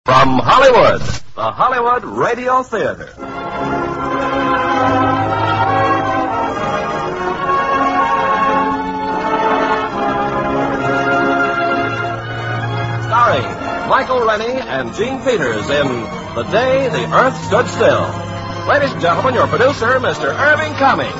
From Hollywood, the Hollywood Radio Theater. Starring Michael Rennie and Gene Peters in The Day the Earth Stood Still. Ladies and gentlemen, your producer, Mr. Irving Cummings.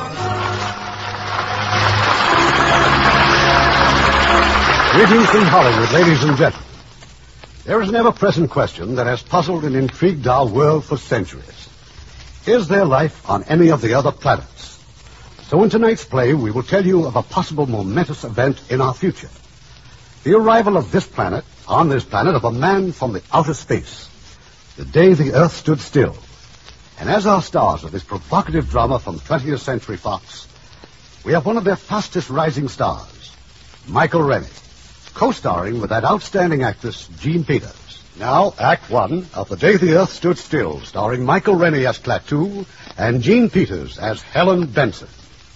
Greetings from Hollywood, ladies and gentlemen. There is an ever-present question that has puzzled and intrigued our world for centuries. Is there life on any of the other planets? So in tonight's play, we will tell you of a possible momentous event in our future. The arrival of this planet, on this planet, of a man from the outer space. The Day the Earth Stood Still. And as our stars of this provocative drama from 20th Century Fox, we have one of their fastest rising stars, Michael Rennie, co-starring with that outstanding actress, Gene Peters. Now, Act One of The Day the Earth Stood Still, starring Michael Rennie as Klaatu and Gene Peters as Helen Benson.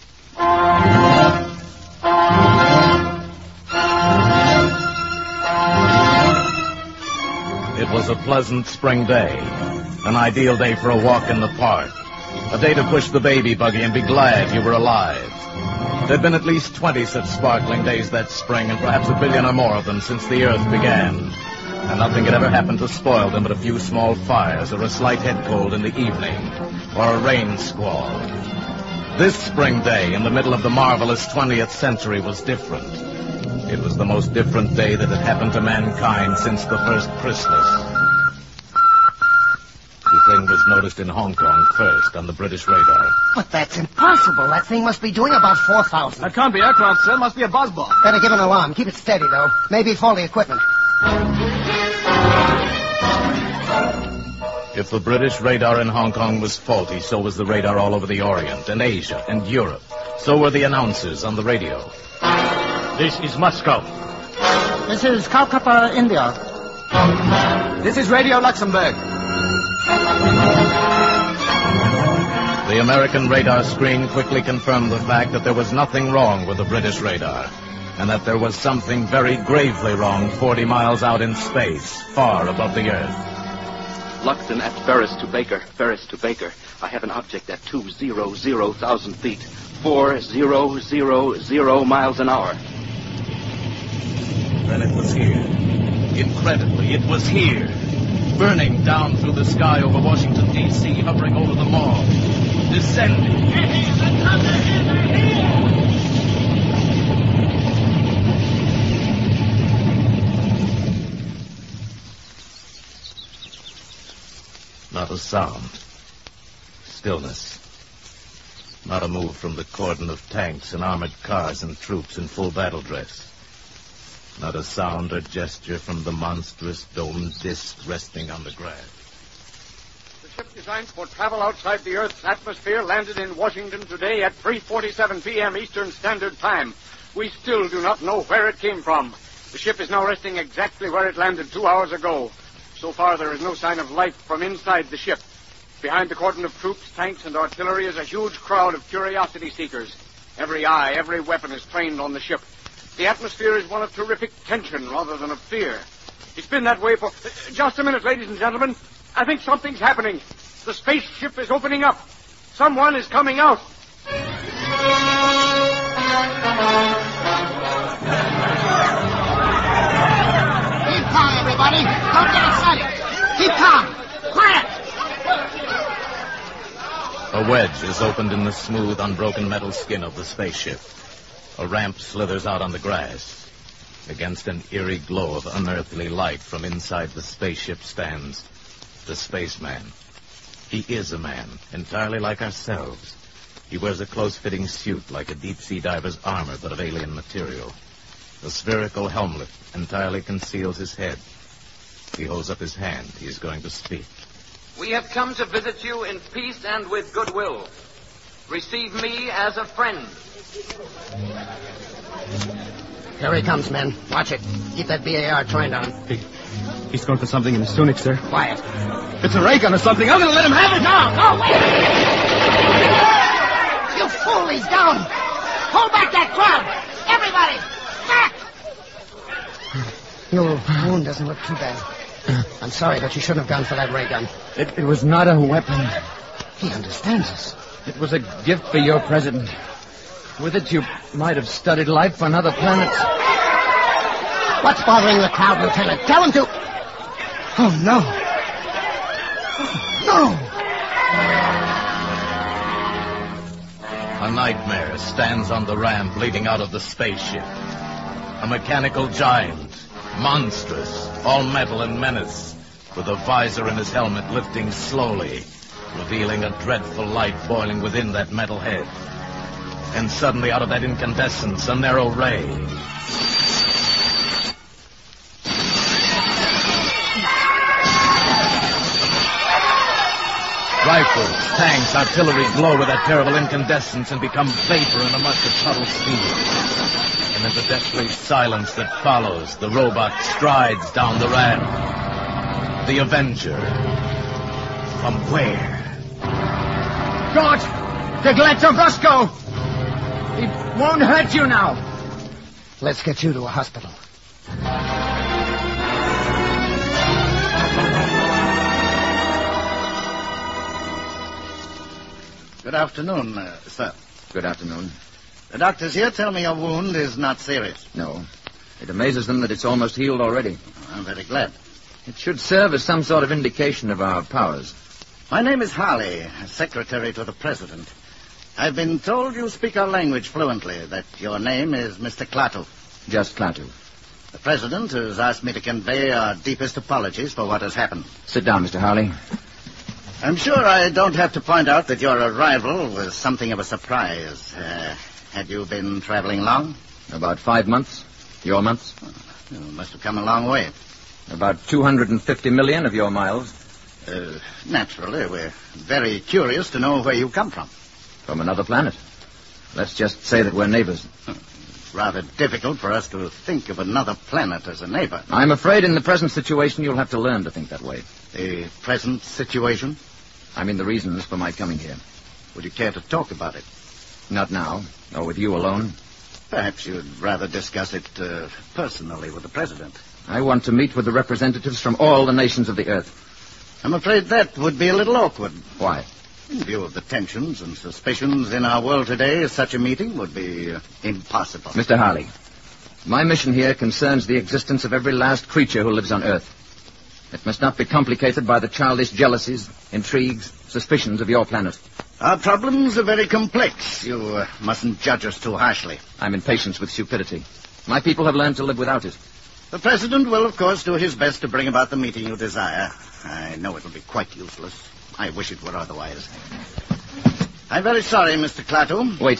It was a pleasant spring day, an ideal day for a walk in the park, a day to push the baby buggy and be glad you were alive. There'd been at least 20 such sparkling days that spring, and perhaps a billion or more of them since the Earth began. And nothing had ever happened to spoil them but a few small fires, or a slight head cold in the evening, or a rain squall. This spring day, in the middle of the marvelous 20th century, was different. It was the most different day that had happened to mankind since the first Christmas. The thing was noticed in Hong Kong first on the British radar. But that's impossible. That thing must be doing about 4,000. That can't be aircraft, sir. It must be a buzzball. Better give an alarm. Keep it steady, though. Maybe faulty equipment. If the British radar in Hong Kong was faulty, so was the radar all over the Orient and Asia and Europe. So were the announcers on the radio. This is Moscow. This is Calcutta, India. This is Radio Luxembourg. The American radar screen quickly confirmed the fact that there was nothing wrong with the British radar, and that there was something very gravely wrong 40 miles out in space, far above the Earth. Luxon at Ferris to Baker, Ferris to Baker. I have an object at 200,000 feet, 4000 miles an hour. Then it was here. Incredibly, it was here. Burning down through the sky over Washington, D.C., hovering over the mall. Descending. Not a sound. Stillness. Not a move from the cordon of tanks and armored cars and troops in full battle dress. Not a sound or gesture from the monstrous domed disc resting on the grass. The ship designed for travel outside the Earth's atmosphere landed in Washington today at 3:47 p.m. Eastern Standard Time. We still do not know where it came from. The ship is now resting exactly where it landed 2 hours ago. So far, there is no sign of life from inside the ship. Behind the cordon of troops, tanks, and artillery is a huge crowd of curiosity seekers. Every eye, every weapon is trained on the ship. The atmosphere is one of terrific tension rather than of fear. It's been that way for... Just a minute, ladies and gentlemen. I think something's happening. The spaceship is opening up. Someone is coming out. Keep calm, everybody. Don't get excited. Keep calm. Quiet. A wedge is opened in the smooth, unbroken metal skin of the spaceship. A ramp slithers out on the grass. Against an eerie glow of unearthly light from inside the spaceship stands the spaceman. He is a man, entirely like ourselves. He wears a close-fitting suit like a deep-sea diver's armor, but of alien material. A spherical helmet entirely conceals his head. He holds up his hand. He is going to speak. We have come to visit you in peace and with goodwill. Receive me as a friend. Here he comes, men. Watch it. Keep that BAR trained on him. He's going for something in his tunic, sir. Quiet. It's a ray gun or something. I'm going to let him have it. No, wait! You fool, he's down. Hold back that crowd. Everybody, back! Your wound doesn't look too bad. I'm sorry, but you shouldn't have gone for that ray gun. It was not a weapon. He understands us. It was a gift for your president. With it, you might have studied life on other planets. What's bothering the crowd, Lieutenant? Tell him to... Oh, no. No! A nightmare stands on the ramp leading out of the spaceship. A mechanical giant, monstrous, all metal and menace, with a visor in his helmet lifting slowly, revealing a dreadful light boiling within that metal head. And suddenly, out of that incandescence, a narrow ray. Rifles, tanks, artillery glow with that terrible incandescence and become vapor in a mush of puddle steam. And in the deathly silence that follows, the robot strides down the ramp. The Avenger. From where? God! Degletto Gosco! It won't hurt you now. Let's get you to a hospital. Good afternoon, sir. Good afternoon. The doctors here tell me your wound is not serious. No. It amazes them that it's almost healed already. I'm very glad. It should serve as some sort of indication of our powers. My name is Harley, secretary to the president. I've been told you speak our language fluently, that your name is Mr. Klaatu. Just Klaatu. The president has asked me to convey our deepest apologies for what has happened. Sit down, Mr. Harley. I'm sure I don't have to point out that your arrival was something of a surprise. Had you been traveling long? About 5 months. Your months? You must have come a long way. About 250 million of your miles. Naturally, we're very curious to know where you come from. From another planet. Let's just say that we're neighbors. It's rather difficult for us to think of another planet as a neighbor. I'm afraid in the present situation you'll have to learn to think that way. The present situation? I mean the reasons for my coming here. Would you care to talk about it? Not now, or with you alone. Perhaps you'd rather discuss it personally with the president. I want to meet with the representatives from all the nations of the Earth. I'm afraid that would be a little awkward. Why? In view of the tensions and suspicions in our world today, such a meeting would be impossible. Mr. Harley, my mission here concerns the existence of every last creature who lives on Earth. It must not be complicated by the childish jealousies, intrigues, suspicions of your planet. Our problems are very complex. You mustn't judge us too harshly. I'm impatient with stupidity. My people have learned to live without it. The president will, of course, do his best to bring about the meeting you desire. I know it will be quite useless. I wish it were otherwise. I'm very sorry, Mr. Klaatu. Wait.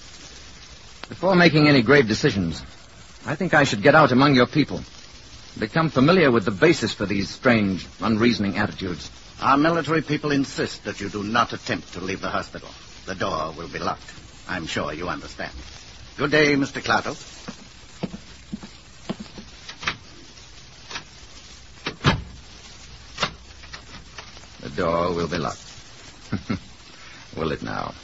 Before making any grave decisions, I think I should get out among your people. Become familiar with the basis for these strange, unreasoning attitudes. Our military people insist that you do not attempt to leave the hospital. The door will be locked. I'm sure you understand. Good day, Mr. Klaatu. The door will be locked. Will it now?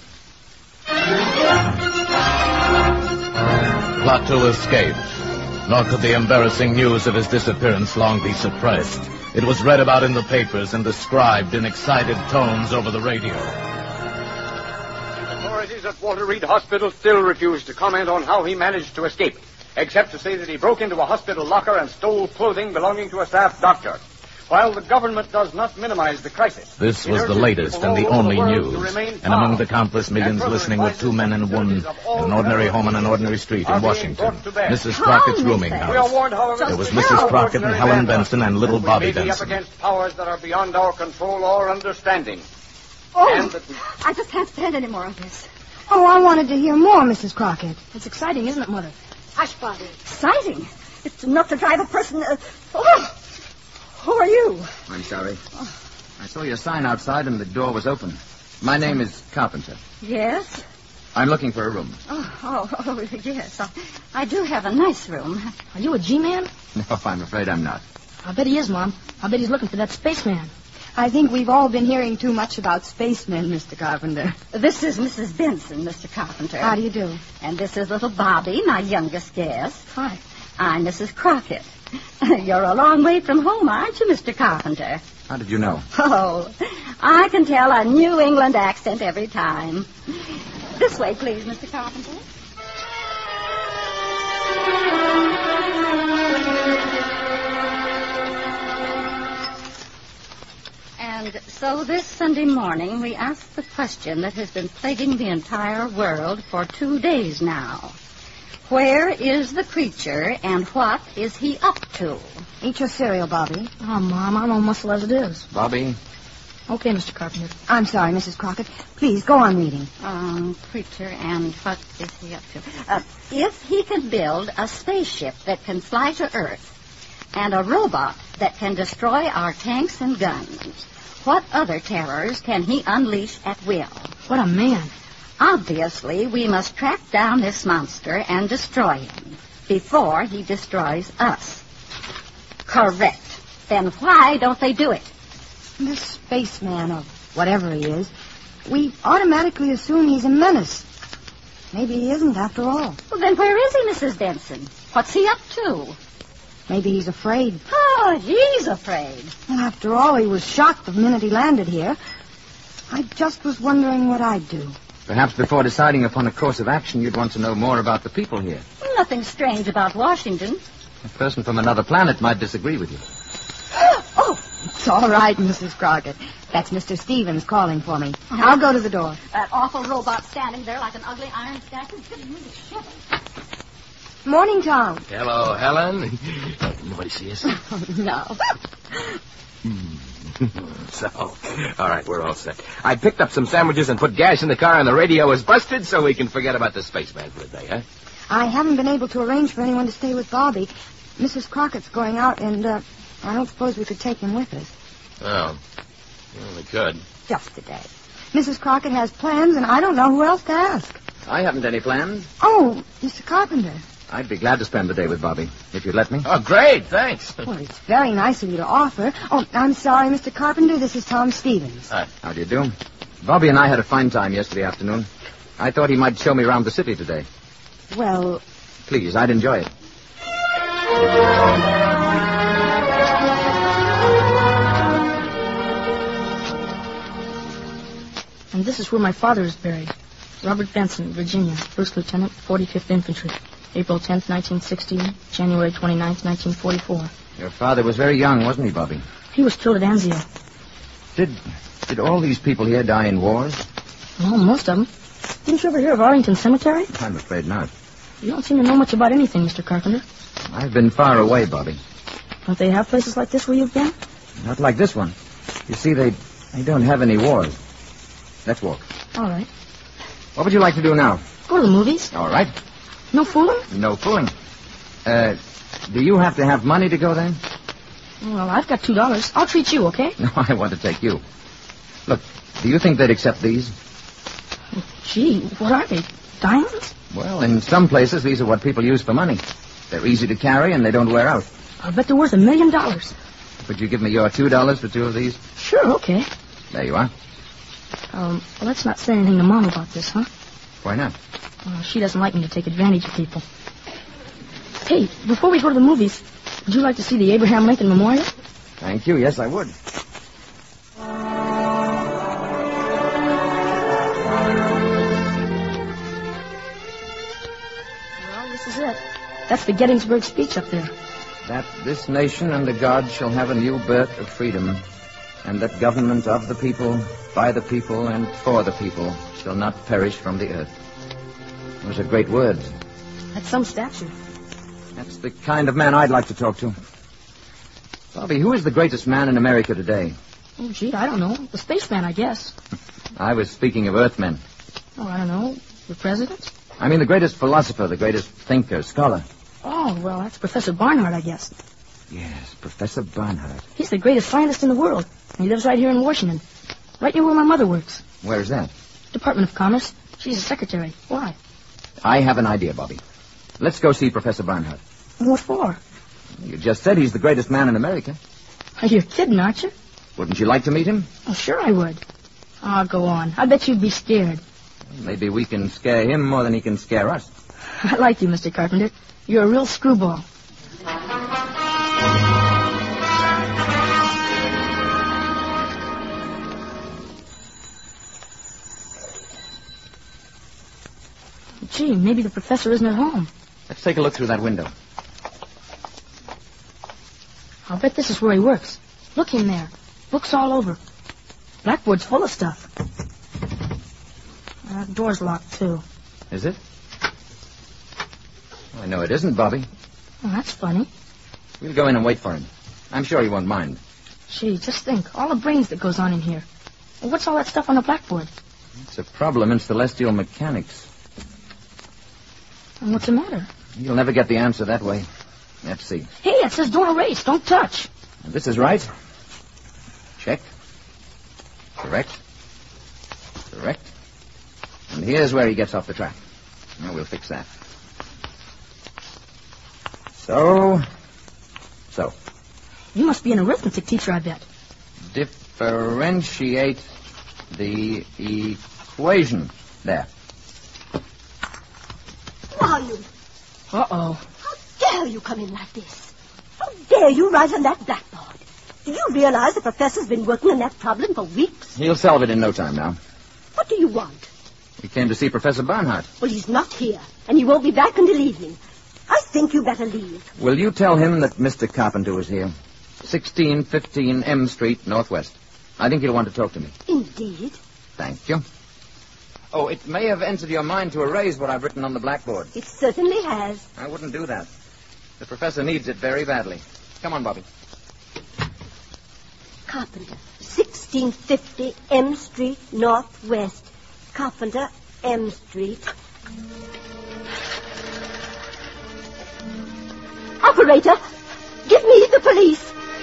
Klaatu escaped. Nor could the embarrassing news of his disappearance long be suppressed. It was read about in the papers and described in excited tones over the radio. Authorities at Walter Reed Hospital still refuse to comment on how he managed to escape, except to say that he broke into a hospital locker and stole clothing belonging to a staff doctor. While the government does not minimize the crisis... This was the latest and the only news. And among the countless millions listening were 2 men and a woman in an ordinary home on an ordinary street in Washington. Mrs. Crockett's rooming house. There was Mrs. Crockett and Helen Benson and little Bobby Benson. Up against powers that are beyond our control or understanding. Oh, I just can't stand any more of this. Oh, I wanted to hear more, Mrs. Crockett. It's exciting, isn't it, Mother? Hush, Bobby. Exciting? It's enough to drive a person... Who are you? I'm sorry. I saw your sign outside and the door was open. My name is Carpenter. Yes? I'm looking for a room. Oh, yes. I do have a nice room. Are you a G-man? No, I'm afraid I'm not. I bet he is, Mom. I bet he's looking for that spaceman. I think we've all been hearing too much about spacemen, Mr. Carpenter. This is Mrs. Benson, Mr. Carpenter. How do you do? And this is little Bobby, my youngest guest. Hi. I'm Mrs. Crockett. You're a long way from home, aren't you, Mr. Carpenter? How did you know? Oh, I can tell a New England accent every time. This way, please, Mr. Carpenter. And so this Sunday morning, we asked the question that has been plaguing the entire world for 2 days now. Where is the creature, and what is he up to? Eat your cereal, Bobby. Oh, Mom, I'm all muscle as it is. Bobby? Okay, Mr. Carpenter. I'm sorry, Mrs. Crockett. Please, go on reading. Creature, and what is he up to? If he can build a spaceship that can fly to Earth, and a robot that can destroy our tanks and guns, what other terrors can he unleash at will? What a man. Obviously, we must track down this monster and destroy him before he destroys us. Correct. Then why don't they do it? This spaceman, or whatever he is, we automatically assume he's a menace. Maybe he isn't after all. Well, then where is he, Mrs. Benson? What's he up to? Maybe he's afraid. Oh, he's afraid. Well, after all, he was shocked the minute he landed here. I just was wondering what I'd do. Perhaps before deciding upon a course of action, you'd want to know more about the people here. Nothing strange about Washington. A person from another planet might disagree with you. Oh, it's all right, Mrs. Crockett. That's Mr. Stevens calling for me. I'll go to the door. That awful robot standing there like an ugly iron statue is giving me the shiver. Morning, Tom. Hello, Helen. Nobody see us? No. So, all right, we're all set. I picked up some sandwiches and put gas in the car, and the radio was busted, so we can forget about the spaceman for a day, huh? I haven't been able to arrange for anyone to stay with Bobby. Mrs. Crockett's going out, and I don't suppose we could take him with us. Oh, well, we could. Just a day. Mrs. Crockett has plans, and I don't know who else to ask. I haven't any plans. Oh, Mr. Carpenter. I'd be glad to spend the day with Bobby, if you'd let me. Oh, great, thanks. Well, it's very nice of you to offer. Oh, I'm sorry, Mr. Carpenter. This is Tom Stevens. Hi. How do you do? Bobby and I had a fine time yesterday afternoon. I thought he might show me around the city today. Well... Please, I'd enjoy it. And this is where my father is buried. Robert Benson, Virginia, 1st Lieutenant, 45th Infantry. April 10th, 1916, January 29th, 1944. Your father was very young, wasn't he, Bobby? He was killed at Anzio. Did all these people here die in wars? Well, most of them. Didn't you ever hear of Arlington Cemetery? I'm afraid not. You don't seem to know much about anything, Mr. Carpenter. I've been far away, Bobby. Don't they have places like this where you've been? Not like this one. You see, they don't have any wars. Let's walk. All right. What would you like to do now? Go to the movies. All right. No fooling? No fooling. Do you have to have money to go there? Well, I've got $2. I'll treat you, okay? No, I want to take you. Look, do you think they'd accept these? Gee, what are they? Diamonds? Well, in some places, these are what people use for money. They're easy to carry and they don't wear out. I'll bet they're worth $1 million. Would you give me your $2 for 2 of these? Sure, okay. There you are. Well, let's not say anything to Mom about this, huh? Why not? Well, she doesn't like me to take advantage of people. Hey, before we go to the movies, would you like to see the Abraham Lincoln Memorial? Thank you. Yes, I would. Well, this is it. That's the Gettysburg speech up there. That this nation under God shall have a new birth of freedom, and that government of the people, by the people, and for the people shall not perish from the earth. Those are great words. That's some statue. That's the kind of man I'd like to talk to. Bobby, who is the greatest man in America today? Oh, gee, I don't know. The spaceman, I guess. I was speaking of Earthmen. Oh, I don't know. The president? I mean the greatest philosopher, the greatest thinker, scholar. Oh, well, that's Professor Barnard, I guess. Yes, Professor Barnard. He's the greatest scientist in the world. And he lives right here in Washington. Right near where my mother works. Where's that? Department of Commerce. She's a secretary. Why? I have an idea, Bobby. Let's go see Professor Barnard. What for? You just said he's the greatest man in America. You're kidding, aren't you? Wouldn't you like to meet him? Oh, sure I would. Oh, go on. I bet you'd be scared. Maybe we can scare him more than he can scare us. I like you, Mr. Carpenter. You're a real screwball. Gee, maybe the professor isn't at home. Let's take a look through that window. I'll bet this is where he works. Look in there. Books all over. Blackboard's full of stuff. That door's locked, too. Is it? Oh, no, it isn't, Bobby. Oh, that's funny. We'll go in and wait for him. I'm sure he won't mind. Gee, just think. All the brains that goes on in here. Well, what's all that stuff on the blackboard? It's a problem in celestial mechanics. And what's the matter? You'll never get the answer that way. Let's see. Hey, it says don't erase. Don't touch. This is right. Check. Correct. Correct. And here's where he gets off the track. Now we'll fix that. So. You must be an arithmetic teacher, I bet. Differentiate the equation. There. Who are you? Uh-oh. How dare you come in like this? How dare you write on that blackboard? Do you realize the professor's been working on that problem for weeks? He'll solve it in no time now. What do you want? We came to see Professor Barnhart. Well, he's not here, and he won't be back until evening. I think you better leave. Will you tell him that Mr. Carpenter is here? 1615 M Street, Northwest. I think he'll want to talk to me. Indeed. Thank you. Oh, it may have entered your mind to erase what I've written on the blackboard. It certainly has. I wouldn't do that. The professor needs it very badly. Come on, Bobby. Carpenter, 1650 M Street, Northwest. Carpenter, M Street. Operator, give me the police.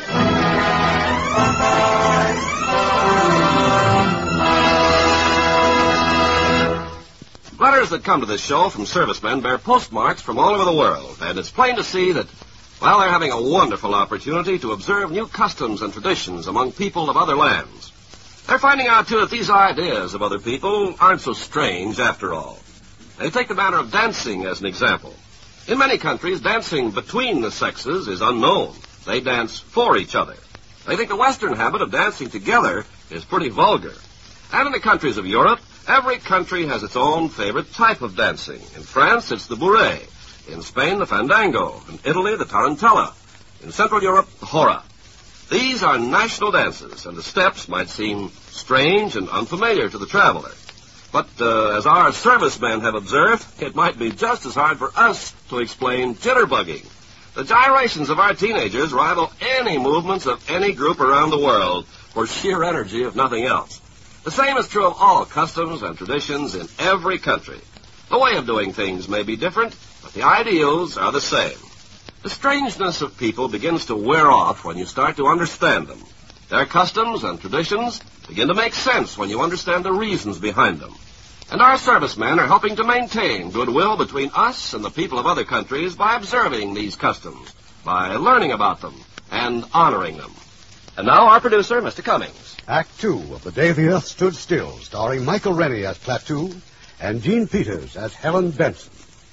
Letters that come to this show from servicemen bear postmarks from all over the world, and it's plain to see that, well, they're having a wonderful opportunity to observe new customs and traditions among people of other lands. They're finding out, too, that these ideas of other people aren't so strange after all. They take the matter of dancing as an example. In many countries, dancing between the sexes is unknown. They dance for each other. They think the Western habit of dancing together is pretty vulgar. And in the countries of Europe, every country has its own favorite type of dancing. In France, it's the bourrée. In Spain, the fandango. In Italy, the tarantella. In Central Europe, the hora. These are national dances, and the steps might seem strange and unfamiliar to the traveler. But as our servicemen have observed, it might be just as hard for us to explain jitterbugging. The gyrations of our teenagers rival any movements of any group around the world for sheer energy, if nothing else. The same is true of all customs and traditions in every country. The way of doing things may be different, but the ideals are the same. The strangeness of people begins to wear off when you start to understand them. Their customs and traditions begin to make sense when you understand the reasons behind them. And our servicemen are helping to maintain goodwill between us and the people of other countries by observing these customs, by learning about them, and honoring them. And now our producer, Mr. Cummings. Act 2 of The Day the Earth Stood Still, starring Michael Rennie as Klaatu and Gene Peters as Helen Benson.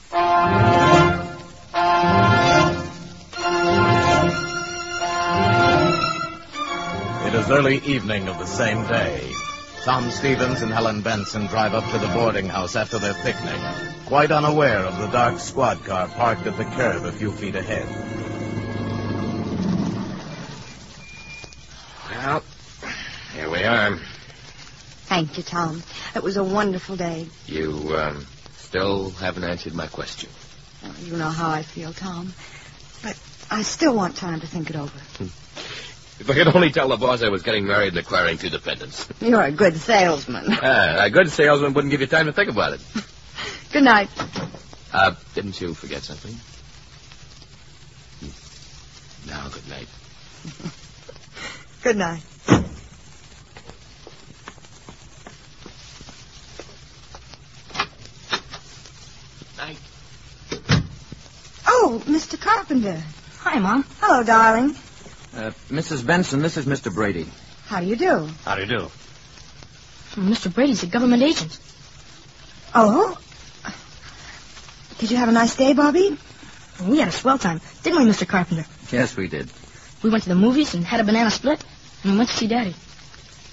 It is early evening of the same day. Tom Stevens and Helen Benson drive up to the boarding house after their picnic, quite unaware of the dark squad car parked at the curb a few feet ahead. Well, here we are. Thank you, Tom. It was a wonderful day. You, still haven't answered my question. Well, you know how I feel, Tom. But I still want time to think it over. If I could only tell the boss I was getting married and declaring 2 dependents. You're a good salesman. A good salesman wouldn't give you time to think about it. Good night. Didn't you forget something? Now, good night. Good night. Night. Oh, Mr. Carpenter. Hi, Mom. Hello, darling. Mrs. Benson, this is Mr. Brady. How do you do? How do you do? Mr. Brady's a government agent. Oh? Did you have a nice day, Bobby? We had a swell time, didn't we, Mr. Carpenter? Yes, we did. We went to the movies and had a banana split, and we went to see Daddy.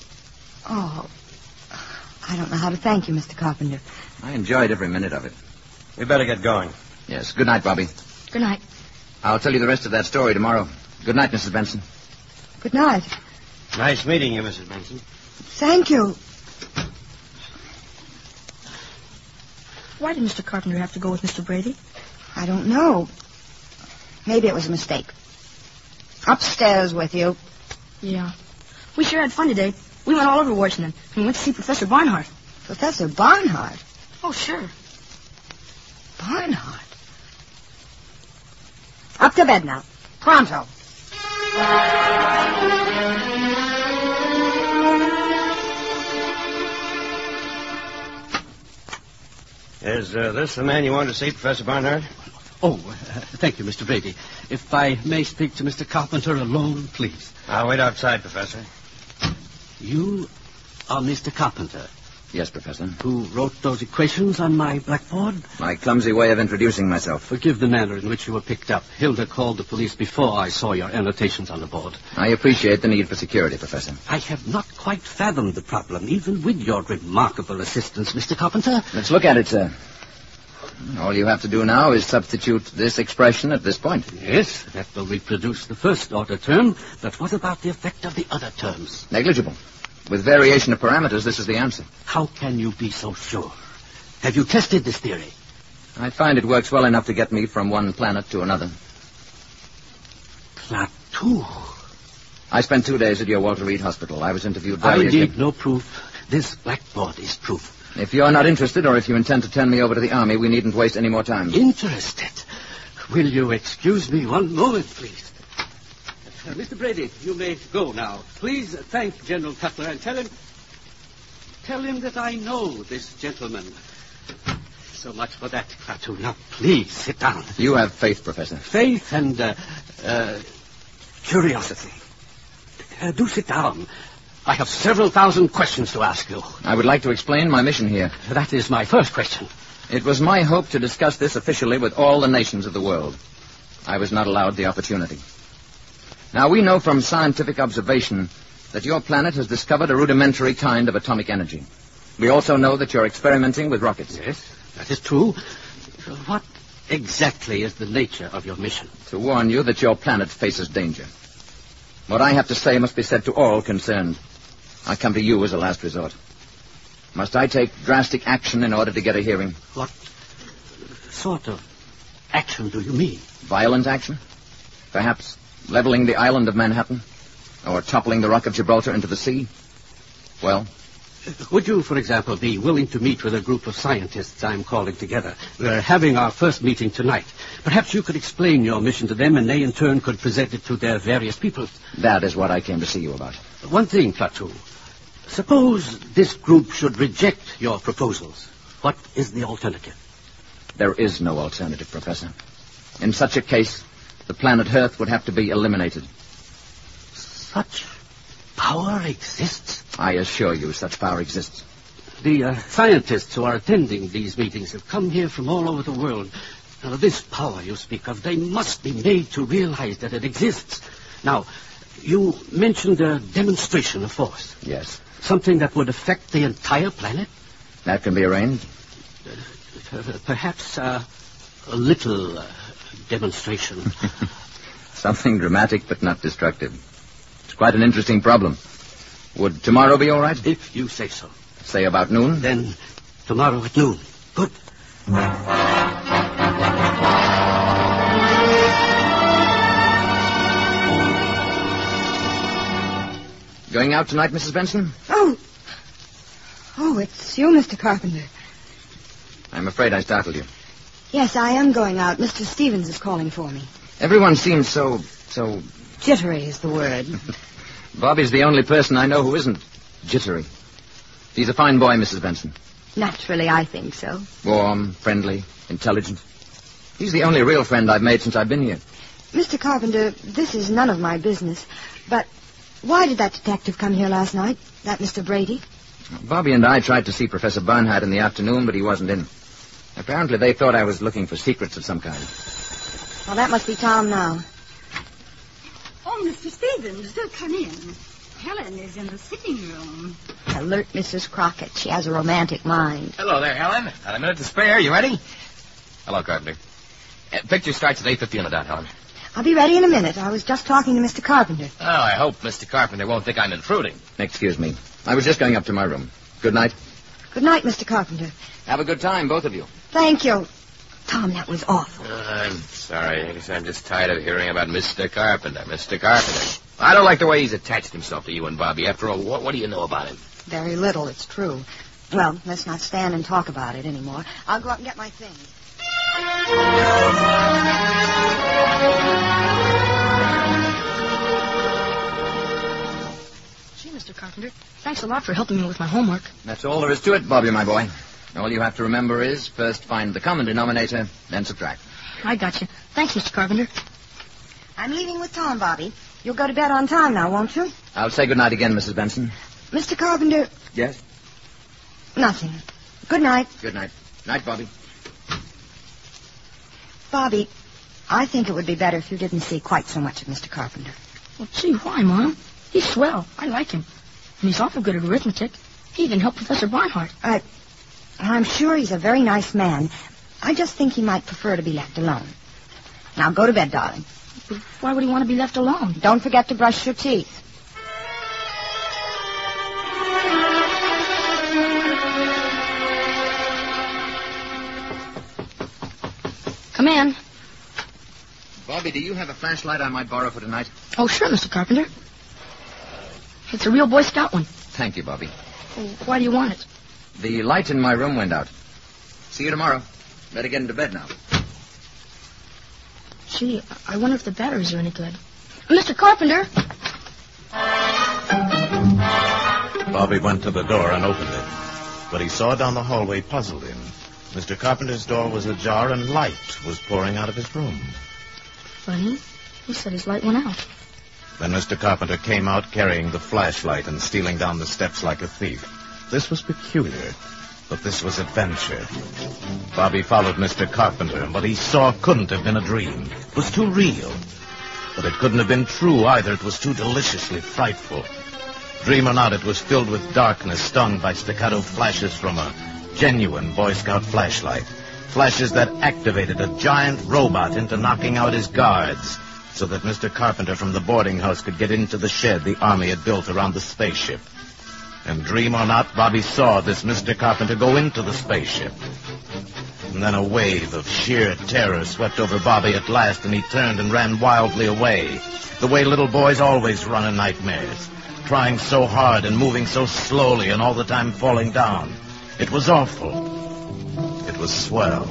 Oh, I don't know how to thank you, Mr. Carpenter. I enjoyed every minute of it. We better get going. Yes. Good night, Bobby. Good night. I'll tell you the rest of that story tomorrow. Good night, Mrs. Benson. Good night. Nice meeting you, Mrs. Benson. Thank you. Why did Mr. Carpenter have to go with Mr. Brady? I don't know. Maybe it was a mistake. Upstairs with you. Yeah. We sure had fun today. We went all over Washington and went to see Professor Barnhart. Professor Barnhart? Oh, sure. Barnhart? Up to bed now. Pronto. Is this the man you wanted to see, Professor Barnhart? Oh, thank you, Mr. Brady. If I may speak to Mr. Carpenter alone, please. I'll wait outside, Professor. You are Mr. Carpenter? Yes, Professor. Who wrote those equations on my blackboard? My clumsy way of introducing myself. Forgive the manner in which you were picked up. Hilda called the police before I saw your annotations on the board. I appreciate the need for security, Professor. I have not quite fathomed the problem, even with your remarkable assistance, Mr. Carpenter. Let's look at it, sir. All you have to do now is substitute this expression at this point. Yes, that will reproduce the first-order term, but what about the effect of the other terms? Negligible. With variation of parameters, this is the answer. How can you be so sure? Have you tested this theory? I find it works well enough to get me from one planet to another. Plateau? I spent 2 days at your Walter Reed Hospital. I was interviewed I variously. need no proof. This blackboard is proof. If you're not interested, or if you intend to turn me over to the Army, we needn't waste any more time. Interested? Will you excuse me one moment, please? Mr. Brady, you may go now. Please thank General Cutler and tell him that I know this gentleman. So much for that, Klaatu. Now, please, sit down. You have faith, Professor. Faith and, curiosity. Do sit down. I have several thousand questions to ask you. I would like to explain my mission here. That is my first question. It was my hope to discuss this officially with all the nations of the world. I was not allowed the opportunity. Now, we know from scientific observation that your planet has discovered a rudimentary kind of atomic energy. We also know that you're experimenting with rockets. Yes, that is true. What exactly is the nature of your mission? To warn you that your planet faces danger. What I have to say must be said to all concerned. I come to you as a last resort. Must I take drastic action in order to get a hearing? What sort of action do you mean? Violent action? Perhaps leveling the island of Manhattan? Or toppling the Rock of Gibraltar into the sea? Well? Would you, for example, be willing to meet with a group of scientists I'm calling together? We're having our first meeting tonight. Perhaps you could explain your mission to them, and they in turn could present it to their various peoples. That is what I came to see you about. One thing, Klaatu. Suppose this group should reject your proposals. What is the alternative? There is no alternative, Professor. In such a case, the planet Earth would have to be eliminated. Such power exists? I assure you such power exists. The scientists who are attending these meetings have come here from all over the world. Now, this power you speak of, they must be made to realize that it exists. Now, you mentioned a demonstration of force. Yes. Something that would affect the entire planet? That can be arranged. Perhaps a little demonstration. Something dramatic but not destructive. It's quite an interesting problem. Would tomorrow be all right? If you say so. Say about noon? Then tomorrow at noon. Good. Going out tonight, Mrs. Benson? Oh, it's you, Mr. Carpenter. I'm afraid I startled you. Yes, I am going out. Mr. Stevens is calling for me. Everyone seems so... Jittery is the word. Bobby's the only person I know who isn't jittery. He's a fine boy, Mrs. Benson. Naturally, I think so. Warm, friendly, intelligent. He's the only real friend I've made since I've been here. Mr. Carpenter, this is none of my business, but why did that detective come here last night, that Mr. Brady? Bobby and I tried to see Professor Barnhart in the afternoon, but he wasn't in. Apparently they thought I was looking for secrets of some kind. Well, that must be Tom now. Oh, Mr. Stevens, do come in. Helen is in the sitting room. Alert Mrs. Crockett. She has a romantic mind. Hello there, Helen. Got a minute to spare. You ready? Hello, Carpenter. Picture starts at 8:50 on the dot, Helen. I'll be ready in a minute. I was just talking to Mr. Carpenter. Oh, I hope Mr. Carpenter won't think I'm intruding. Excuse me. I was just going up to my room. Good night. Good night, Mr. Carpenter. Have a good time, both of you. Thank you. Tom, that was awful. I'm sorry. I guess I'm just tired of hearing about Mr. Carpenter. Mr. Carpenter. I don't like the way he's attached himself to you and Bobby. After all, what do you know about him? Very little, it's true. Well, let's not stand and talk about it anymore. I'll go out and get my things. Gee, Mr. Carpenter, thanks a lot for helping me with my homework. That's all there is to it, Bobby, my boy. All you have to remember is first find the common denominator, then subtract. I got you. Thanks, Mr. Carpenter. I'm leaving with Tom, Bobby. You'll go to bed on time now, won't you? I'll say good night again, Mrs. Benson. Mr. Carpenter. Yes? Nothing. Good night. Good night. Night, Bobby. Bobby, I think it would be better if you didn't see quite so much of Mr. Carpenter. Well, gee, why, Mom? He's swell. I like him. And he's awful good at arithmetic. He even helped Professor Barnhart. I'm sure he's a very nice man. I just think he might prefer to be left alone. Now, go to bed, darling. But why would he want to be left alone? Don't forget to brush your teeth. Come in. Bobby, do you have a flashlight I might borrow for tonight? Oh, sure, Mr. Carpenter. It's a real Boy Scout one. Thank you, Bobby. Well, why do you want it? The light in my room went out. See you tomorrow. Better get into bed now. Gee, I wonder if the batteries are any good. Mr. Carpenter! Bobby went to the door and opened it. What he saw down the hallway puzzled him. Mr. Carpenter's door was ajar and light was pouring out of his room. Funny. He said his light went out. Then Mr. Carpenter came out carrying the flashlight and stealing down the steps like a thief. This was peculiar, but this was adventure. Bobby followed Mr. Carpenter, and what he saw couldn't have been a dream. It was too real. But it couldn't have been true either. It was too deliciously frightful. Dream or not, it was filled with darkness, stung by staccato flashes from a genuine Boy Scout flashlight. Flashes that activated a giant robot into knocking out his guards so that Mr. Carpenter from the boarding house could get into the shed the Army had built around the spaceship. And dream or not, Bobby saw this Mr. Carpenter go into the spaceship. And then a wave of sheer terror swept over Bobby at last, and he turned and ran wildly away, the way little boys always run in nightmares, trying so hard and moving so slowly and all the time falling down. It was awful. It was swell.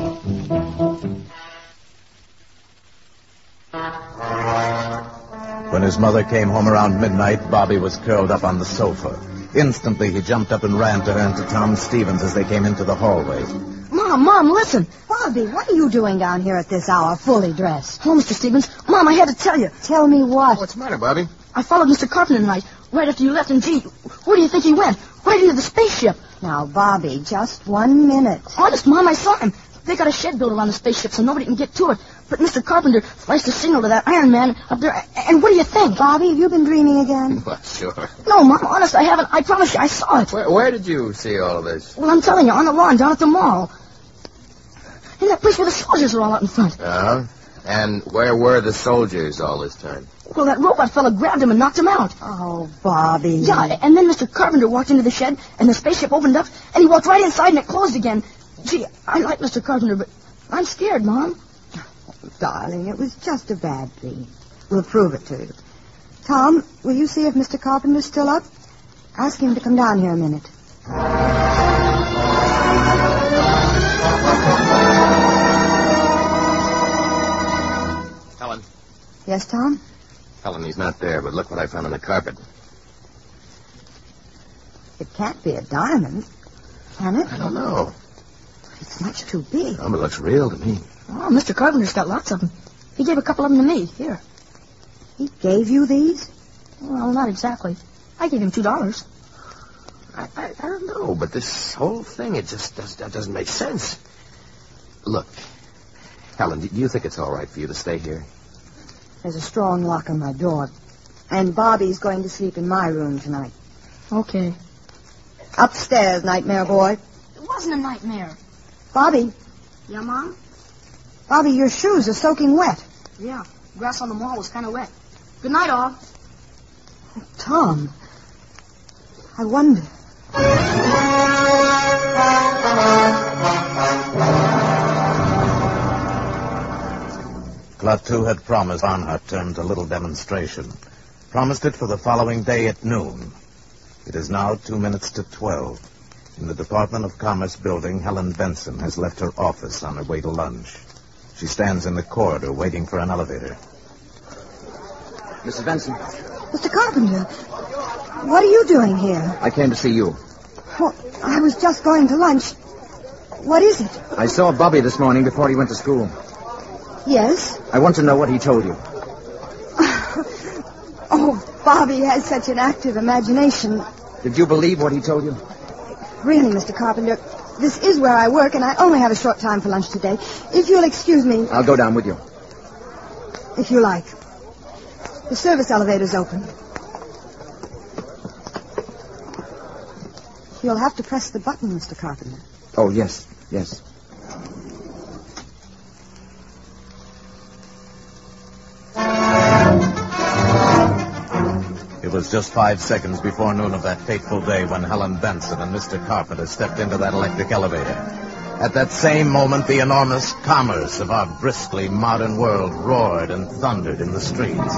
When his mother came home around midnight, Bobby was curled up on the sofa. Instantly, he jumped up and ran to her and to Tom Stevens as they came into the hallway. Mom, listen. Bobby, what are you doing down here at this hour, fully dressed? Oh, Mr. Stevens. Mom, I had to tell you. Tell me what? What's the matter, Bobby? I followed Mr. Carpenter tonight, right after you left, and gee, where do you think he went? Right into the spaceship. Now, Bobby, just 1 minute. Honest, Mom, I saw him. They got a shed built around the spaceship so nobody can get to it. But Mr. Carpenter flashed a signal to that Iron Man up there. And what do you think? Bobby, have you been dreaming again? Well, sure. No, Mom, honest, I haven't. I promise you, I saw it. Where did you see all of this? Well, I'm telling you, on the lawn down at the mall. In that place where the soldiers are all out in front. Uh-huh. And where were the soldiers all this time? Well, that robot fella grabbed him and knocked him out. Oh, Bobby. Yeah, and then Mr. Carpenter walked into the shed, and the spaceship opened up, and he walked right inside, and it closed again. Gee, I like Mr. Carpenter, but I'm scared, Mom. Oh, darling, it was just a bad dream. We'll prove it to you. Tom, will you see if Mr. Carpenter's still up? Ask him to come down here a minute. Helen. Yes, Tom? Helen, he's not there, but look what I found on the carpet. It can't be a diamond, can it? I don't know. It's much too big. Oh, but it looks real to me. Oh, Mr. Carpenter's got lots of them. He gave a couple of them to me. Here. He gave you these? Well, not exactly. I gave him $2. I don't know, but this whole thing, it just doesn't make sense. Look, Helen, do you think it's all right for you to stay here? There's a strong lock on my door. And Bobby's going to sleep in my room tonight. Okay. Upstairs, nightmare boy. It wasn't a nightmare. Bobby. Yeah, Mom? Bobby, your shoes are soaking wet. Yeah, grass on the mall was kind of wet. Good night, all. Oh, Tom, I wonder. Klaatu had promised Arnhut a little demonstration. Promised it for the following day at noon. It is now 12:02. In the Department of Commerce building, Helen Benson has left her office on her way to lunch. She stands in the corridor waiting for an elevator. Mrs. Benson. Mr. Carpenter, what are you doing here? I came to see you. Well, I was just going to lunch. What is it? I saw Bobby this morning before he went to school. Yes? I want to know what he told you. Oh, Bobby has such an active imagination. Did you believe what he told you? Really, Mr. Carpenter, this is where I work, and I only have a short time for lunch today. If you'll excuse me... I'll go down with you. If you like. The service elevator's open. You'll have to press the button, Mr. Carpenter. Oh, yes. It was just 5 seconds before noon of that fateful day when Helen Benson and Mr. Carpenter stepped into that electric elevator. At that same moment, the enormous commerce of our briskly modern world roared and thundered in the streets.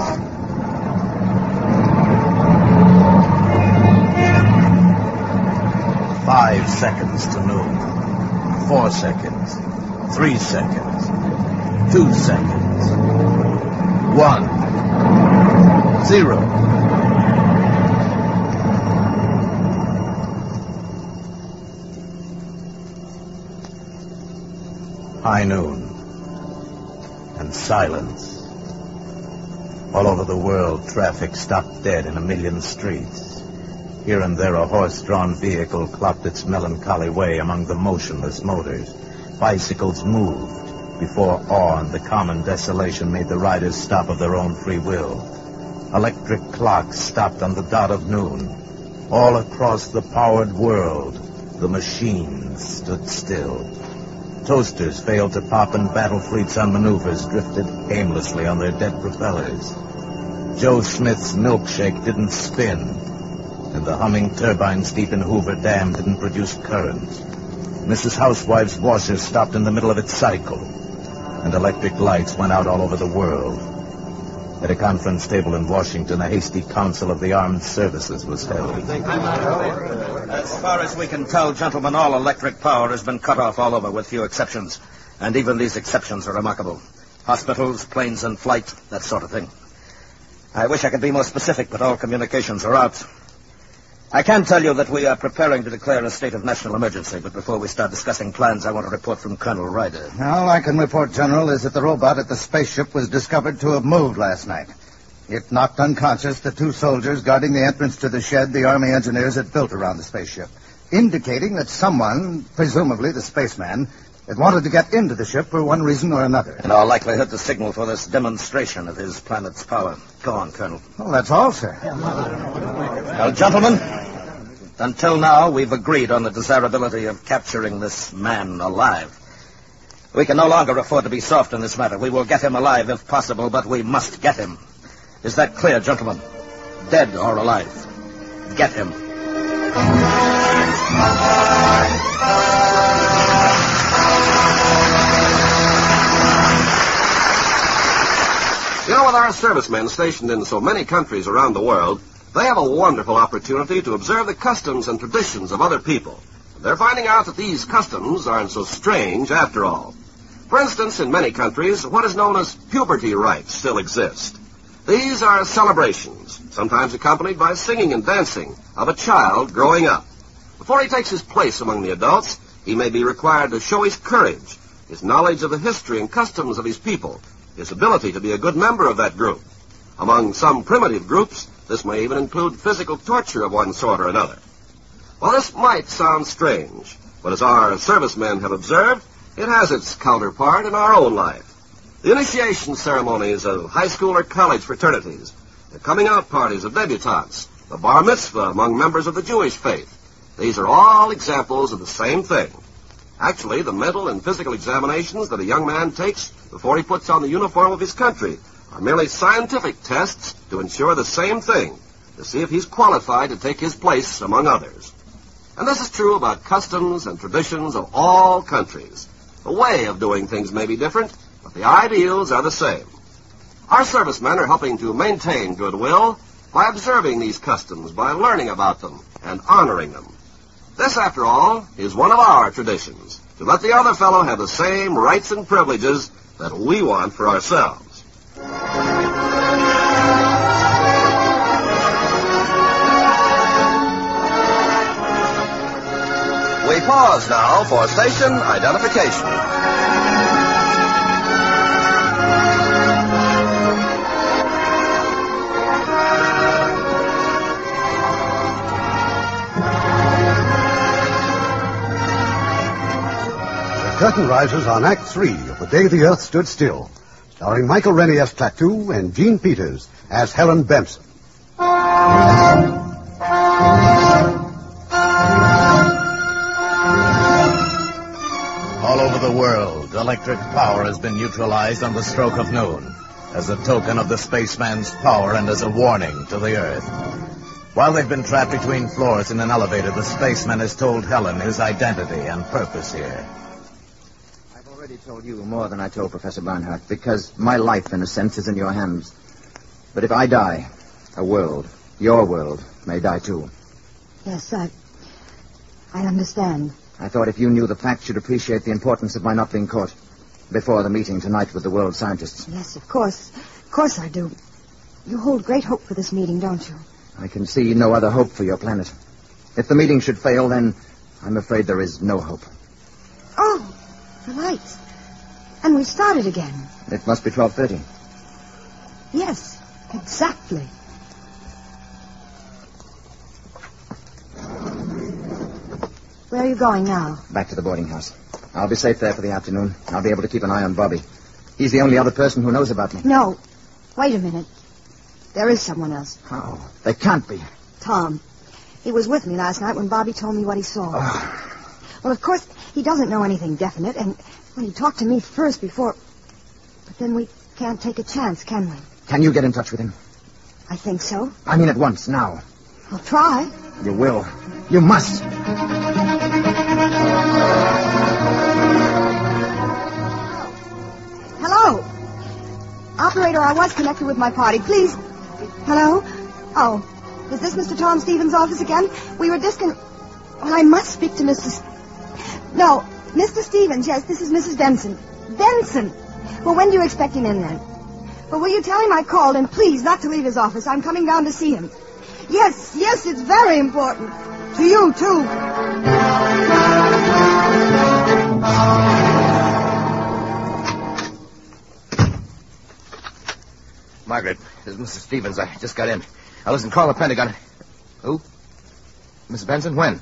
"5 seconds to noon. 4 seconds. 3 seconds. 2 seconds. 1. 0. High noon. And silence. All over the world, traffic stopped dead in a million streets. Here and there, a horse-drawn vehicle clopped its melancholy way among the motionless motors. Bicycles moved before awe and the common desolation made the riders stop of their own free will. Electric clocks stopped on the dot of noon. All across the powered world, the machines stood still. Toasters failed to pop, and battle fleets on maneuvers drifted aimlessly on their dead propellers. Joe Smith's milkshake didn't spin, and the humming turbines deep in Hoover Dam didn't produce current. Mrs. Housewife's washer stopped in the middle of its cycle, and electric lights went out all over the world. At a conference table in Washington, a hasty council of the armed services was held. As far as we can tell, gentlemen, all electric power has been cut off all over with few exceptions. And even these exceptions are remarkable. Hospitals, planes in flight, that sort of thing. I wish I could be more specific, but all communications are out. I can tell you that we are preparing to declare a state of national emergency, but before we start discussing plans, I want a report from Colonel Ryder. All I can report, General, is that the robot at the spaceship was discovered to have moved last night. It knocked unconscious the 2 soldiers guarding the entrance to the shed the Army engineers had built around the spaceship, indicating that someone, presumably the spaceman, had wanted to get into the ship for one reason or another. In all likelihood, the signal for this demonstration of his planet's power. Go on, Colonel. Well, that's all, sir. Well, gentlemen, until now, we've agreed on the desirability of capturing this man alive. We can no longer afford to be soft in this matter. We will get him alive if possible, but we must get him. Is that clear, gentlemen? Dead or alive? Get him. You know, with our servicemen stationed in so many countries around the world, they have a wonderful opportunity to observe the customs and traditions of other people. They're finding out that these customs aren't so strange after all. For instance, in many countries, what is known as puberty rites still exist. These are celebrations, sometimes accompanied by singing and dancing, of a child growing up. Before he takes his place among the adults, he may be required to show his courage, his knowledge of the history and customs of his people, his ability to be a good member of that group. Among some primitive groups, this may even include physical torture of one sort or another. Well, this might sound strange, but as our servicemen have observed, it has its counterpart in our own life. The initiation ceremonies of high school or college fraternities, the coming out parties of debutantes, the bar mitzvah among members of the Jewish faith. These are all examples of the same thing. Actually, the mental and physical examinations that a young man takes before he puts on the uniform of his country are merely scientific tests to ensure the same thing, to see if he's qualified to take his place among others. And this is true about customs and traditions of all countries. The way of doing things may be different, but the ideals are the same. Our servicemen are helping to maintain goodwill by observing these customs, by learning about them and honoring them. This, after all, is one of our traditions, to let the other fellow have the same rights and privileges that we want for ourselves. We pause now for station identification. The curtain rises on Act 3 of The Day the Earth Stood Still, starring Michael Rennie as Klaatu and Jean Peters as Helen Benson. All over the world, electric power has been neutralized on the stroke of noon, as a token of the spaceman's power and as a warning to the Earth. While they've been trapped between floors in an elevator, the spaceman has told Helen his identity and purpose here. I've already told you more than I told Professor Barnhart, because my life, in a sense, is in your hands. But if I die, a world, your world, may die too. Yes, I understand. I thought if you knew the facts, you'd appreciate the importance of my not being caught before the meeting tonight with the world scientists. Yes, of course. Of course I do. You hold great hope for this meeting, don't you? I can see no other hope for your planet. If the meeting should fail, then I'm afraid there is no hope. Oh, the lights. And we started again. It must be 12:30. Yes, exactly. Where are you going now? Back to the boarding house. I'll be safe there for the afternoon. I'll be able to keep an eye on Bobby. He's the only other person who knows about me. No. Wait a minute. There is someone else. How? There can't be. Tom. He was with me last night when Bobby told me what he saw. Well, of course, he doesn't know anything definite, and when he talked to me first before... But then we can't take a chance, can we? Can you get in touch with him? I think so. I mean at once, now. I'll try. You will. You must. Hello. Operator, I was connected with my party. Please. Hello? Oh, is this Mr. Tom Stevens' office again? We were Well, I must speak to Mr. No, Mr. Stevens. Yes, this is Mrs. Benson. Benson! Well, when do you expect him in then? Well, will you tell him I called and please not to leave his office? I'm coming down to see him. Yes, it's very important. To you, too. Margaret, this is Mr. Stevens. I just got in. Now, listen, call the Pentagon. Who? Mrs. Benson? When?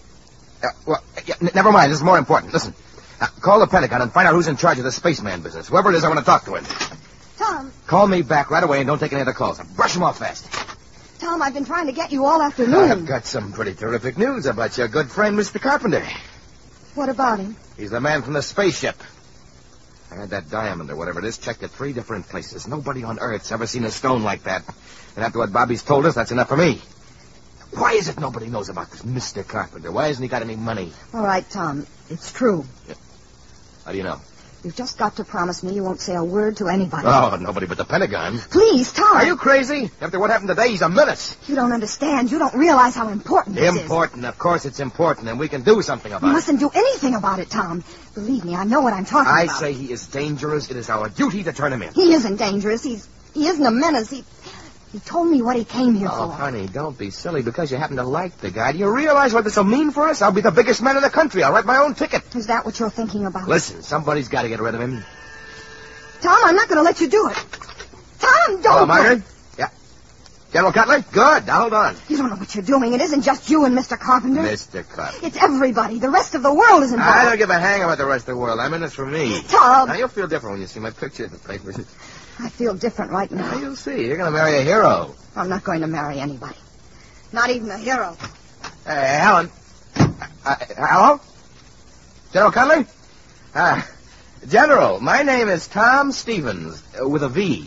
Never mind. This is more important. Listen, call the Pentagon and find out who's in charge of the spaceman business. Whoever it is, I want to talk to him. Tom. Call me back right away and don't take any other calls. Now, brush them off fast. Tom, I've been trying to get you all afternoon. I've got some pretty terrific news about your good friend, Mr. Carpenter. What about him? He's the man from the spaceship. I had that diamond or whatever it is checked at 3 different places. Nobody on Earth's ever seen a stone like that. And after what Bobby's told us, that's enough for me. Why is it nobody knows about this Mr. Carpenter? Why hasn't he got any money? All right, Tom. It's true. Yeah. How do you know? You've just got to promise me you won't say a word to anybody. Oh, nobody but the Pentagon. Please, Tom. Are you crazy? After what happened today, he's a menace. You don't understand. You don't realize how important this is. Important. Of course it's important, and we can do something about it. You mustn't do anything about it, Tom. Believe me, I know what I'm talking about. I say he is dangerous. It is our duty to turn him in. He isn't dangerous. He isn't a menace. He told me what he came here for. Oh, honey, don't be silly because you happen to like the guy. Do you realize what this will mean for us? I'll be the biggest man in the country. I'll write my own ticket. Is that what you're thinking about? Listen, somebody's got to get rid of him. Tom, I'm not going to let you do it. Tom, don't. Hello, Margaret? Yeah. General Cutler? Good. Now, hold on. You don't know what you're doing. It isn't just you and Mr. Carpenter. Mr. Carpenter. It's everybody. The rest of the world is involved. I don't give a hang about the rest of the world. I'm in this for me. Tom. Now, you'll feel different when you see my picture in the papers. I feel different right now. Now, you'll see. You're going to marry a hero. I'm not going to marry anybody. Not even a hero. Hey, Helen. Hello? General Cutler? General, my name is Tom Stevens, with a V.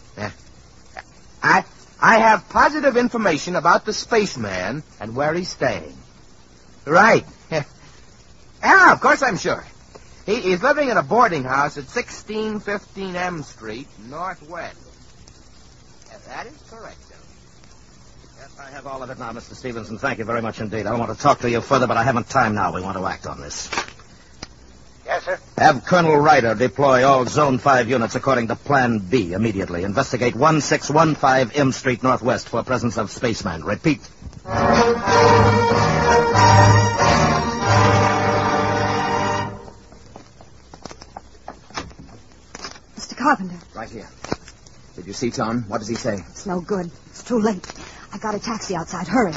I have positive information about the spaceman and where he's staying. Right. Yeah, of course I'm sure. He's living in a boarding house at 1615 M Street, Northwest. Yes, that is correct, General. Yes, I have all of it now, Mr. Stevenson. Thank you very much indeed. I want to talk to you further, but I haven't time now. We want to act on this. Yes, sir. Have Colonel Ryder deploy all Zone 5 units according to Plan B immediately. Investigate 1615 M Street Northwest for presence of spaceman. Repeat. Mr. Carpenter. Right here. Did you see Tom? What does he say? It's no good. It's too late. I got a taxi outside. Hurry.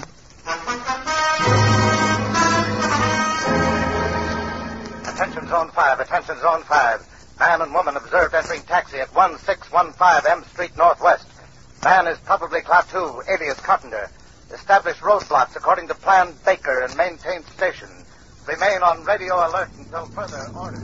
Attention Zone 5, attention Zone 5. Man and woman observed entering taxi at 1615 M Street Northwest. Man is probably Klaatu, alias Carpenter. Establish roadblocks according to Plan Baker and maintain station. Remain on radio alert until further orders.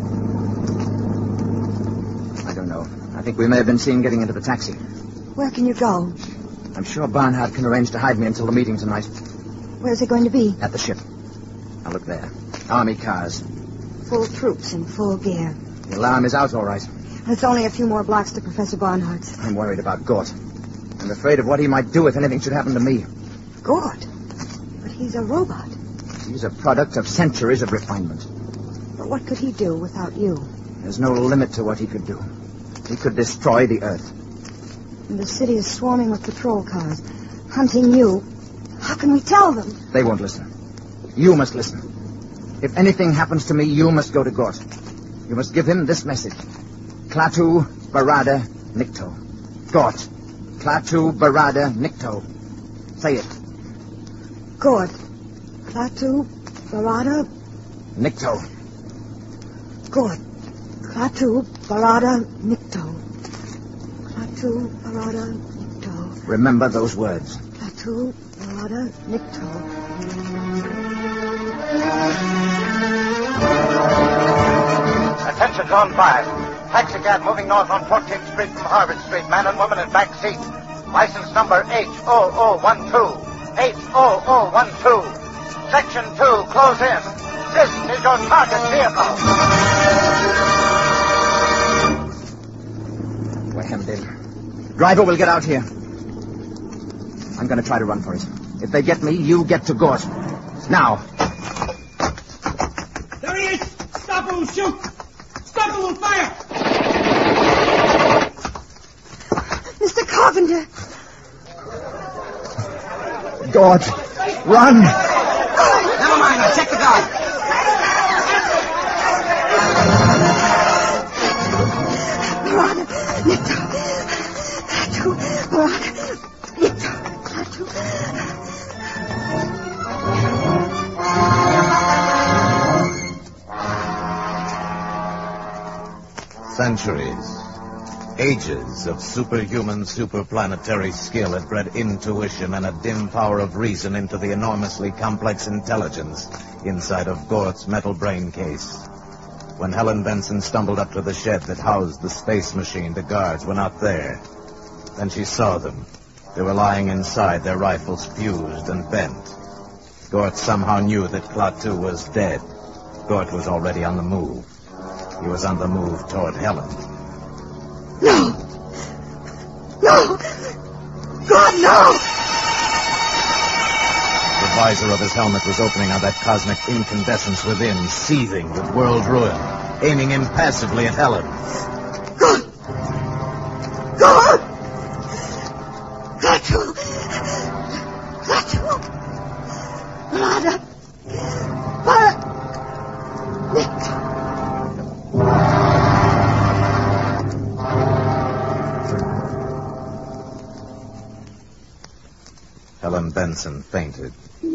I don't know. I think we may have been seen getting into the taxi. Where can you go? I'm sure Barnhart can arrange to hide me until the meeting tonight. Where's it going to be? At the ship. Now look there. Army cars. Full troops in full gear. The alarm is out all right. It's only a few more blocks to Professor Barnhart's. I'm worried about Gort. I'm afraid of what he might do if anything should happen to me. Gort? But he's a robot. He's a product of centuries of refinement. But what could he do without you? There's no limit to what he could do. He could destroy the Earth. And the city is swarming with patrol cars, hunting you. How can we tell them? They won't listen. You must listen. If anything happens to me, you must go to Gort. You must give him this message. Klaatu Barada Nikto. Gort. Klaatu Barada Nikto. Say it. Gort. Klaatu Barada Nikto. Gort. Klaatu Barada Nikto. Klaatu Barada Nikto. Remember those words. Klaatu Barada Nikto. Attention Zone 5. Taxi cab moving north on 14th Street from Harvard Street. Man and woman in back seat. License number H0012. H0012. Section 2, close in. This is your target vehicle. We're hemmed in. Driver will get out here. I'm going to try to run for it. If they get me, you get to Gort. Now. There he is! Stop or we'll shoot! Stop or we'll fire! Mr. Carpenter! Gort, run! Never mind, I'll check the guard. Barada, Nikto. Klaatu, Barada, Nikto. Klaatu. Centuries, ages of superhuman, superplanetary skill had bred intuition and a dim power of reason into the enormously complex intelligence inside of Gort's metal brain case. When Helen Benson stumbled up to the shed that housed the space machine, the guards were not there. Then she saw them. They were lying inside, their rifles fused and bent. Gort somehow knew that Klaatu was dead. Gort was already on the move. He was on the move toward Helen. No! No! God, no! The visor of his helmet was opening on that cosmic incandescence within, seething with world ruin, aiming impassively at Helen. God! God! Klaatu! Klaatu! Barada! Barada! Nikto! Helen Benson fainted.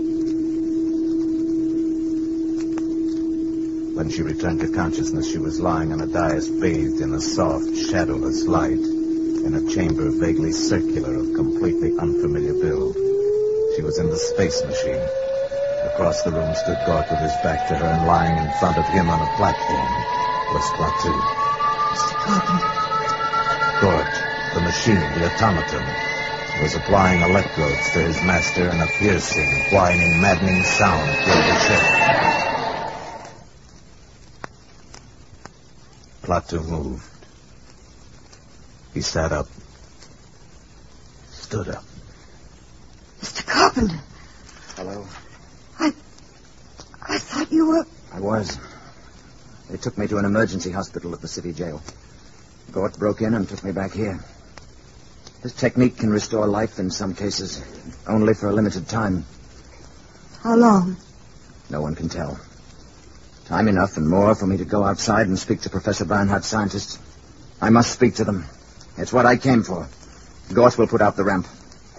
When she returned to consciousness, she was lying on a dais bathed in a soft, shadowless light in a chamber vaguely circular of completely unfamiliar build. She was in the space machine. The Across the room stood Gort with his back to her, and lying in front of him on a platform was Klaatu. Mr. Carpenter. Gort, the machine, the automaton, was applying electrodes to his master, and a piercing, whining, maddening sound filled the ship. Klaatu moved. He sat up. Stood up. Mr. Carpenter. Hello. I thought you were... I was. They took me to an emergency hospital at the city jail. Gort broke in and took me back here. This technique can restore life in some cases, only for a limited time. How long? No one can tell. Time enough and more for me to go outside and speak to Professor Barnhart's scientists. I must speak to them. It's what I came for. Gort will put out the ramp.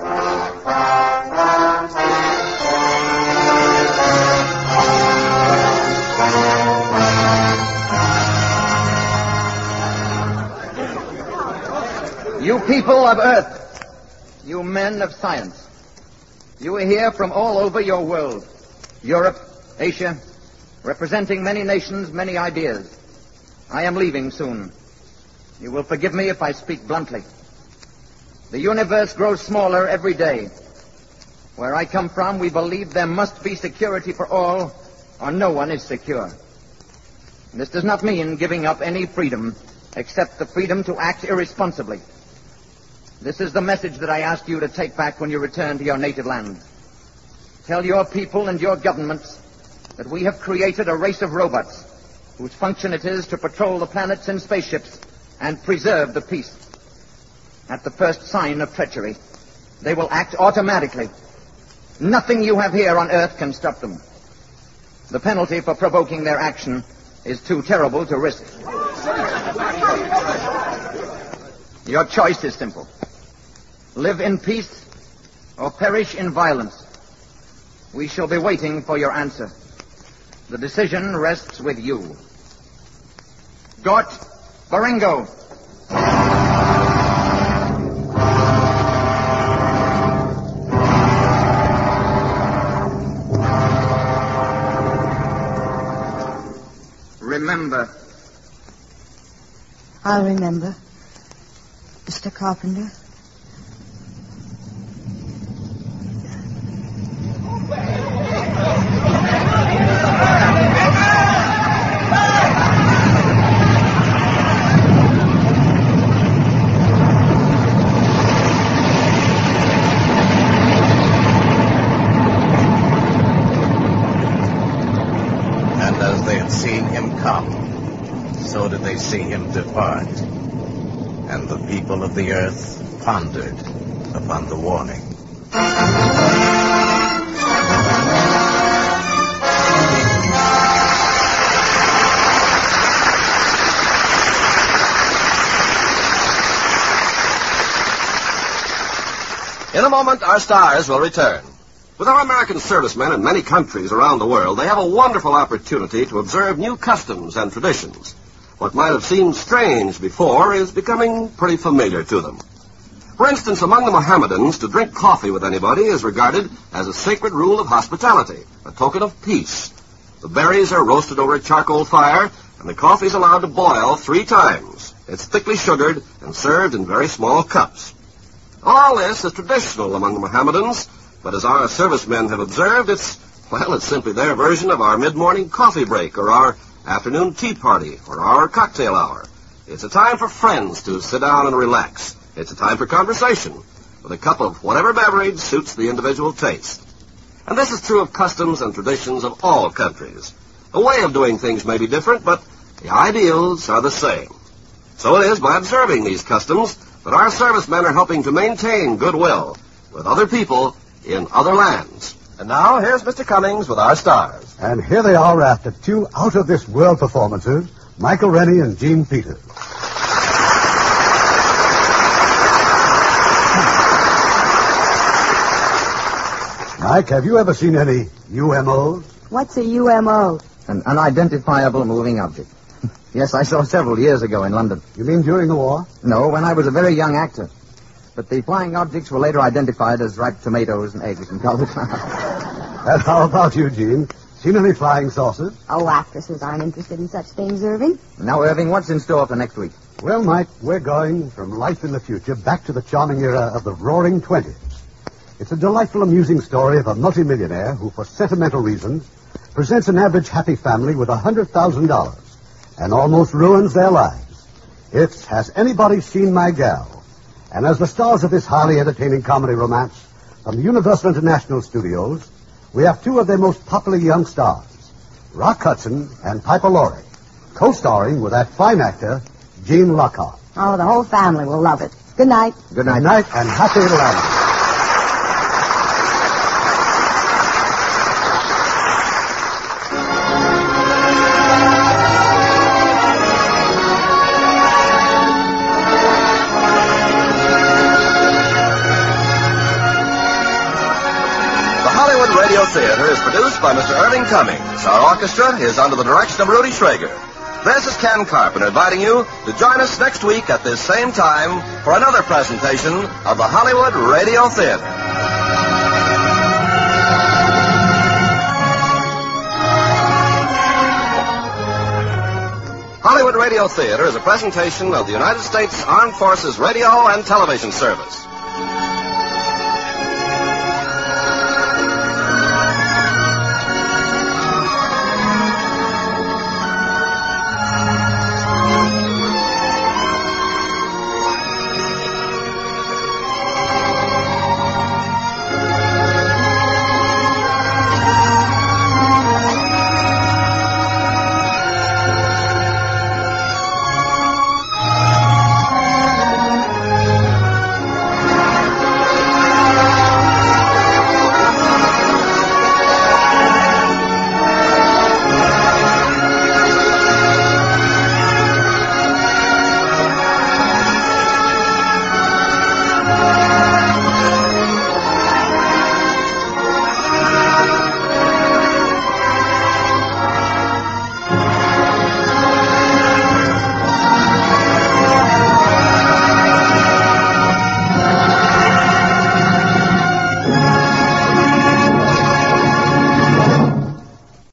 You people of Earth, you men of science, you are here from all over your world, Europe, Asia, representing many nations, many ideas. I am leaving soon. You will forgive me if I speak bluntly. The universe grows smaller every day. Where I come from, we believe there must be security for all, or no one is secure. This does not mean giving up any freedom, except the freedom to act irresponsibly. This is the message that I ask you to take back when you return to your native land. Tell your people and your governments that we have created a race of robots whose function it is to patrol the planets in spaceships and preserve the peace. At the first sign of treachery, they will act automatically. Nothing you have here on Earth can stop them. The penalty for provoking their action is too terrible to risk. Your choice is simple. Live in peace or perish in violence. We shall be waiting for your answer. The decision rests with you. Gort Baringo. Remember. I'll remember, Mr. Carpenter. So did they see him depart, and the people of the earth pondered upon the warning. In a moment, our stars will return. With our American servicemen in many countries around the world, they have a wonderful opportunity to observe new customs and traditions. What might have seemed strange before is becoming pretty familiar to them. For instance, among the Mohammedans, to drink coffee with anybody is regarded as a sacred rule of hospitality, a token of peace. The berries are roasted over a charcoal fire, and the coffee is allowed to boil 3 times. It's thickly sugared and served in very small cups. All this is traditional among the Mohammedans, but as our servicemen have observed, it's simply their version of our mid-morning coffee break or our afternoon tea party or our cocktail hour. It's a time for friends to sit down and relax. It's a time for conversation with a cup of whatever beverage suits the individual taste. And this is true of customs and traditions of all countries. The way of doing things may be different, but the ideals are the same. So it is by observing these customs that our servicemen are helping to maintain goodwill with other people in other lands. And now, here's Mr. Cummings with our stars. And here they are after 2 out-of-this-world performances, Michael Rennie and Gene Peters. Mike, have you ever seen any UMOs? What's a UMO? An unidentifiable moving object. Yes, I saw several years ago in London. You mean during the war? No, when I was a very young actor. But the flying objects were later identified as ripe tomatoes and eggs in Calvert. And how about you, Gene? Seen any flying saucers? Oh, actresses aren't interested in such things, Irving. Now, Irving, what's in store for next week? Well, Mike, we're going from life in the future back to the charming era of the Roaring '20s. It's a delightful, amusing story of a multimillionaire who, for sentimental reasons, presents an average happy family with $100,000 and almost ruins their lives. It's Has Anybody Seen My Gal? And as the stars of this highly entertaining comedy romance from the Universal International Studios, we have two of their most popular young stars, Rock Hudson and Piper Laurie, co-starring with that fine actor, Gene Lockhart. Oh, the whole family will love it. Good night. Good night. Good night, and happy landing. Radio Theater is produced by Mr. Irving Cummings. Our orchestra is under the direction of Rudy Schrager. This is Ken Carpenter inviting you to join us next week at this same time for another presentation of the Hollywood Radio Theater. Hollywood Radio Theater is a presentation of the United States Armed Forces Radio and Television Service.